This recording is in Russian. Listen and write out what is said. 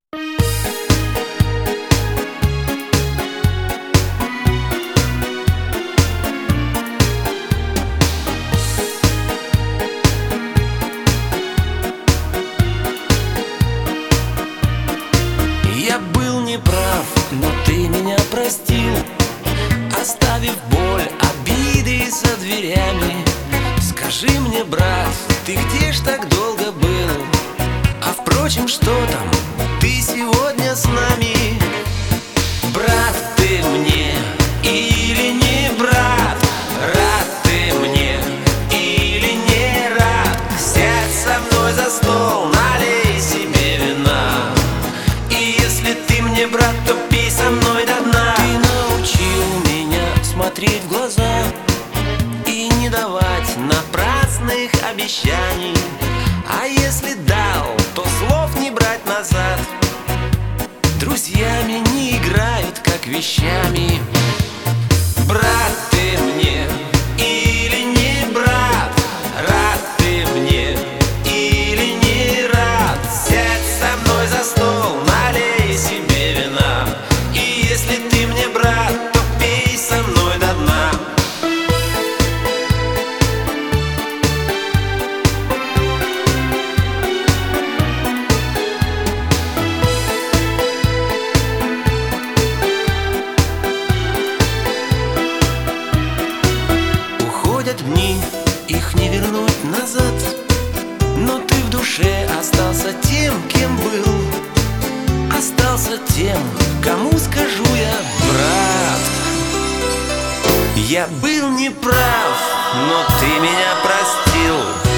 Я был неправ, но ты меня простил, оставив боль, обиды за дверями. Скажи мне, брат, ты где ж так долго был? А впрочем, что там, ты сегодня с нами. Брат ты мне или не брат? Рад ты мне или не рад? Сядь со мной за стол, налей себе вина. И если ты мне брат, то пей со мной до дна. Ты научил меня смотреть в глаза и не давать напрасных обещаний. А если дал, то слов не брать назад. Друзьями не играют, как вещами. Брат ты мне или не брат? Рад ты мне или не рад? Сядь со мной за стол, налей себе вина. И если ты мне брат, то пей со мной до дна. Уходят дни, их не вернуть назад, но ты в душе остался тем, кем был. Остался тем, кому скажу я: брат, я был неправ, но ты меня простил.